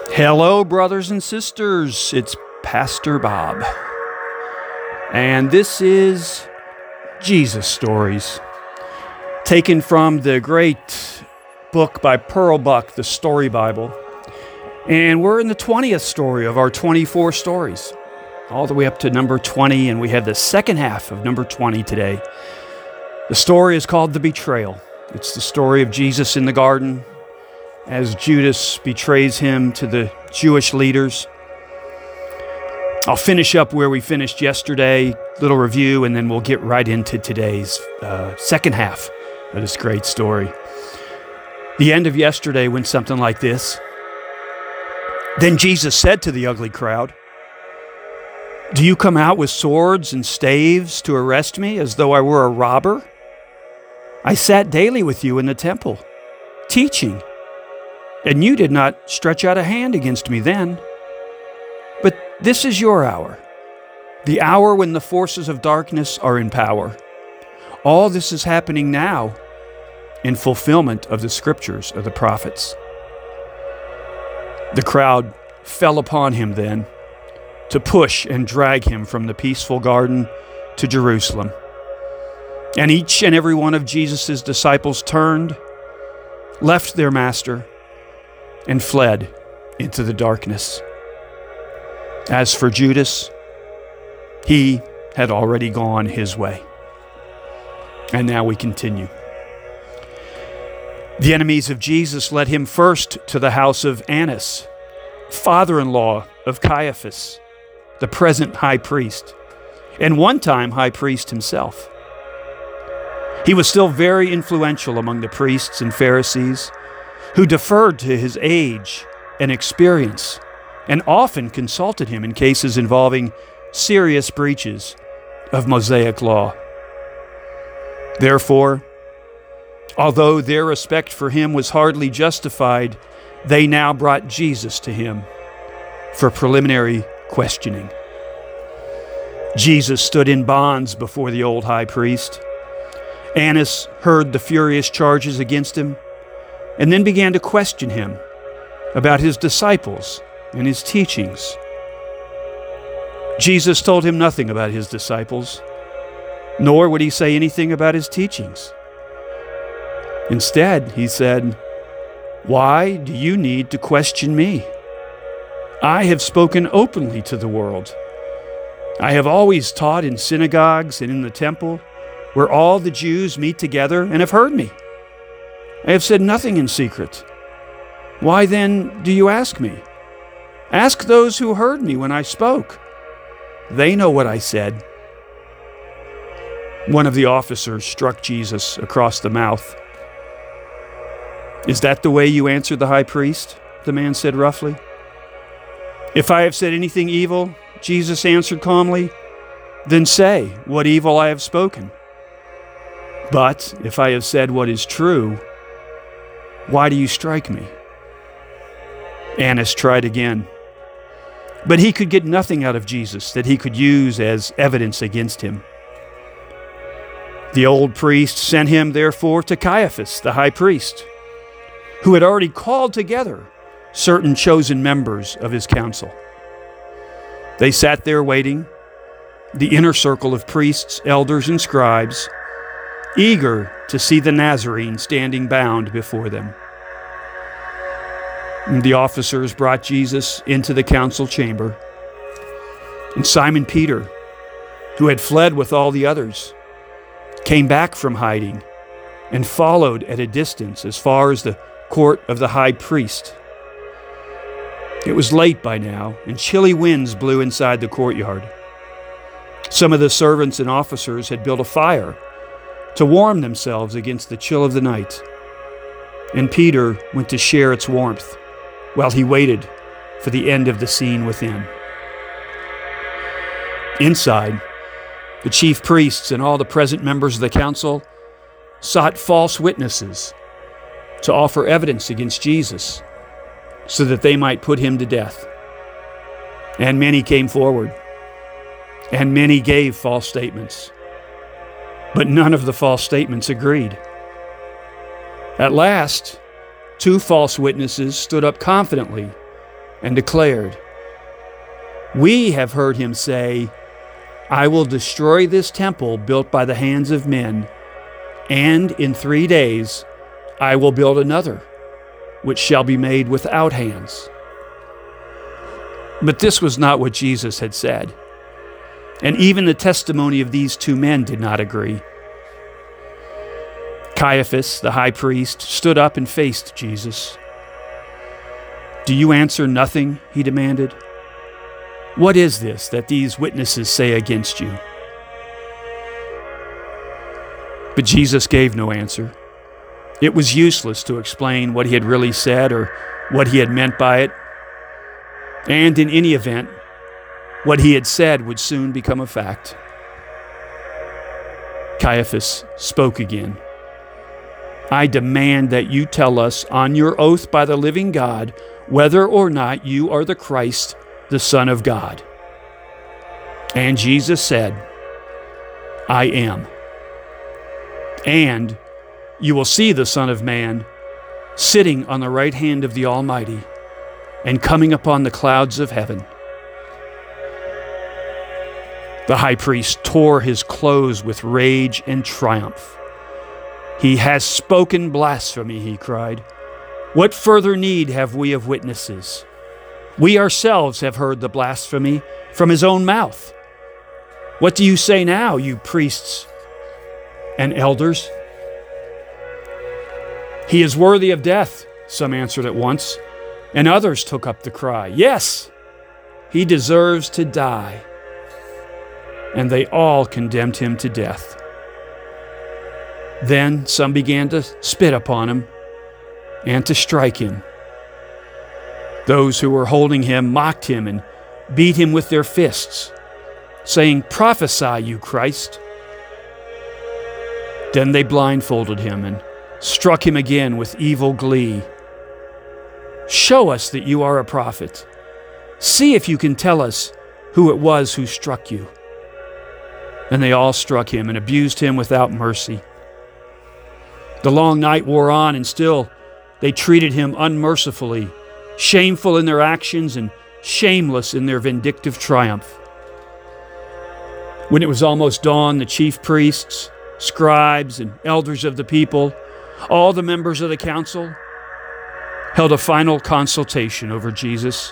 Hello, brothers and sisters. It's Pastor Bob. And this is Jesus Stories, taken from the great book by Pearl Buck, the Story Bible. And we're in the 20th story of our 24 stories, all the way up to number 20, and we have the second half of number 20 today. The story is called The Betrayal. It's the story of Jesus in the garden, as Judas betrays him to the Jewish leaders. I'll finish up where we finished yesterday, little review, and then we'll get right into today's second half of this great story. The end of yesterday went something like this. Then Jesus said to the ugly crowd, "Do you come out with swords and staves to arrest me as though I were a robber? I sat daily with you in the temple, teaching, and you did not stretch out a hand against me then. But this is your hour, the hour when the forces of darkness are in power. All this is happening now in fulfillment of the scriptures of the prophets." The crowd fell upon him then to push and drag him from the peaceful garden to Jerusalem. And each and every one of Jesus' disciples turned, left their master, and fled into the darkness. As for Judas, he had already gone his way. And now we continue. The enemies of Jesus led him first to the house of Annas, father-in-law of Caiaphas, the present high priest, and one time high priest himself. He was still very influential among the priests and Pharisees, who deferred to his age and experience and often consulted him in cases involving serious breaches of Mosaic law. Therefore, although their respect for him was hardly justified, they now brought Jesus to him for preliminary questioning. Jesus stood in bonds before the old high priest. Annas heard the furious charges against him and then began to question him about his disciples and his teachings. Jesus told him nothing about his disciples, nor would he say anything about his teachings. Instead, he said, "Why do you need to question me? I have spoken openly to the world. I have always taught in synagogues and in the temple, where all the Jews meet together and have heard me. I have said nothing in secret. Why then do you ask me? Ask those who heard me when I spoke. They know what I said." One of the officers struck Jesus across the mouth. "Is that the way you answered the high priest?" the man said roughly. "If I have said anything evil," Jesus answered calmly, "then say what evil I have spoken. But if I have said what is true, why do you strike me?" Annas tried again, but he could get nothing out of Jesus that he could use as evidence against him. The old priest sent him, therefore, to Caiaphas, the high priest, who had already called together certain chosen members of his council. They sat there waiting, the inner circle of priests, elders, and scribes, eager to see the Nazarene standing bound before them. And the officers brought Jesus into the council chamber. And Simon Peter, who had fled with all the others, came back from hiding and followed at a distance as far as the court of the high priest. It was late by now, and chilly winds blew inside the courtyard. Some of the servants and officers had built a fire to warm themselves against the chill of the night, and Peter went to share its warmth while he waited for the end of the scene within. Inside, the chief priests and all the present members of the council sought false witnesses to offer evidence against Jesus so that they might put him to death. And many came forward, and many gave false statements. But none of the false statements agreed. At last, 2 false witnesses stood up confidently and declared, "We have heard him say, 'I will destroy this temple built by the hands of men, and in 3 days I will build another, which shall be made without hands.'" But this was not what Jesus had said. And even the testimony of these two men did not agree. Caiaphas, the high priest, stood up and faced Jesus. "Do you answer nothing?" he demanded. "What is this that these witnesses say against you?" But Jesus gave no answer. It was useless to explain what he had really said or what he had meant by it. And in any event, what he had said would soon become a fact. Caiaphas spoke again. "I demand that you tell us on your oath by the living God whether or not you are the Christ, the Son of God." And Jesus said, "I am. And you will see the Son of Man sitting on the right hand of the Almighty and coming upon the clouds of heaven." The high priest tore his clothes with rage and triumph. "He has spoken blasphemy," he cried. "What further need have we of witnesses? We ourselves have heard the blasphemy from his own mouth. What do you say now, you priests and elders?" "He is worthy of death," some answered at once, and others took up the cry, "Yes, he deserves to die." And they all condemned him to death. Then some began to spit upon him and to strike him. Those who were holding him mocked him and beat him with their fists, saying, "Prophesy, you Christ." Then they blindfolded him and struck him again with evil glee. "Show us that you are a prophet. See if you can tell us who it was who struck you." And they all struck him and abused him without mercy. The long night wore on, and still they treated him unmercifully, shameful in their actions and shameless in their vindictive triumph. When it was almost dawn, the chief priests, scribes, and elders of the people, all the members of the council, held a final consultation over Jesus.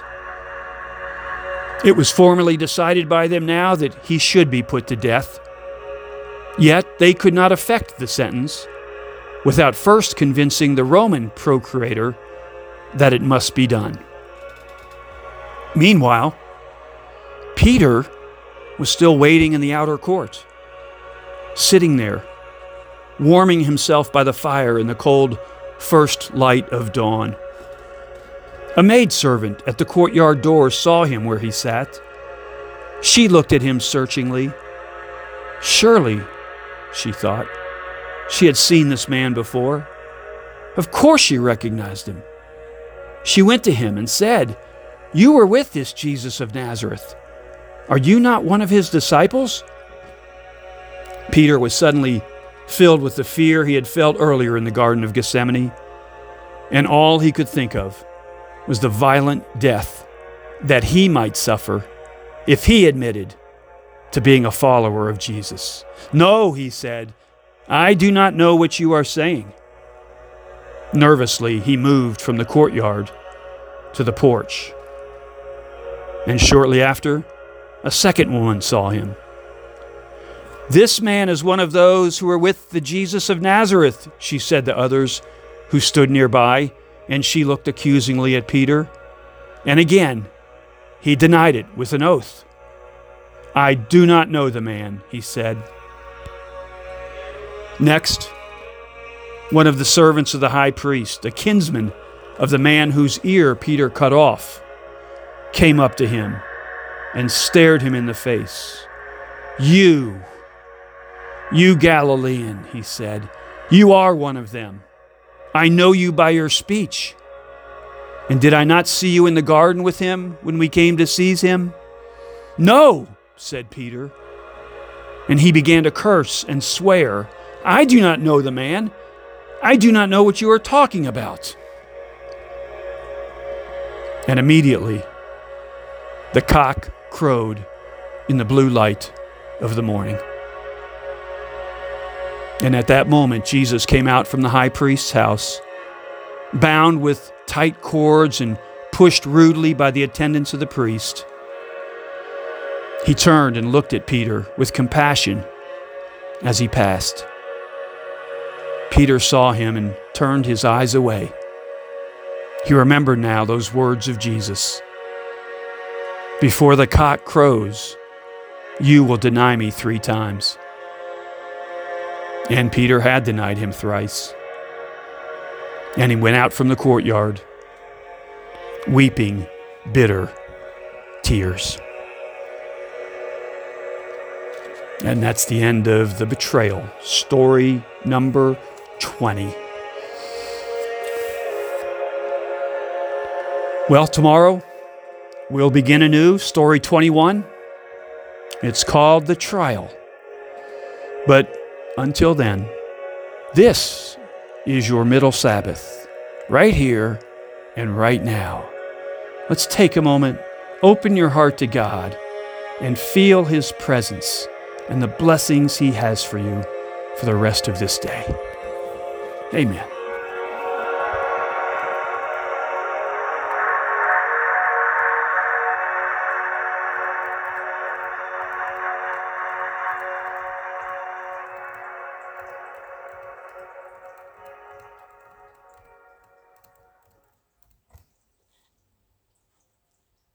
It was formally decided by them now that he should be put to death. Yet they could not effect the sentence without first convincing the Roman procurator that it must be done. Meanwhile, Peter was still waiting in the outer court, sitting there, warming himself by the fire in the cold first light of dawn. A maidservant at the courtyard door saw him where he sat. She looked at him searchingly. Surely, she thought, she had seen this man before. Of course she recognized him. She went to him and said, "You were with this Jesus of Nazareth. Are you not one of his disciples?" Peter was suddenly filled with the fear he had felt earlier in the Garden of Gethsemane, and all he could think of was the violent death that he might suffer if he admitted to being a follower of Jesus. "No," he said, "I do not know what you are saying." Nervously, he moved from the courtyard to the porch. And shortly after, a second woman saw him. "This man is one of those who were with the Jesus of Nazareth," she said to others who stood nearby, and she looked accusingly at Peter. And again, he denied it with an oath. "I do not know the man," he said. Next, one of the servants of the high priest, a kinsman of the man whose ear Peter cut off, came up to him and stared him in the face. You Galilean," he said, "you are one of them. I know you by your speech. And did I not see you in the garden with him when we came to seize him?" "No," said Peter. And he began to curse and swear, "I do not know the man. I do not know what you are talking about." And immediately, the cock crowed in the blue light of the morning. And at that moment, Jesus came out from the high priest's house, bound with tight cords and pushed rudely by the attendants of the priest. He turned and looked at Peter with compassion as he passed. Peter saw him and turned his eyes away. He remembered now those words of Jesus. Before the cock crows, you will deny me 3 times. And Peter had denied him thrice. And he went out from the courtyard, weeping bitter tears. And that's the end of the betrayal, story number 20. Well, tomorrow we'll begin anew, story 21. It's called The Trial. But until then, this is your middle Sabbath, right here and right now. Let's take a moment, open your heart to God, and feel His presence and the blessings He has for you for the rest of this day. Amen.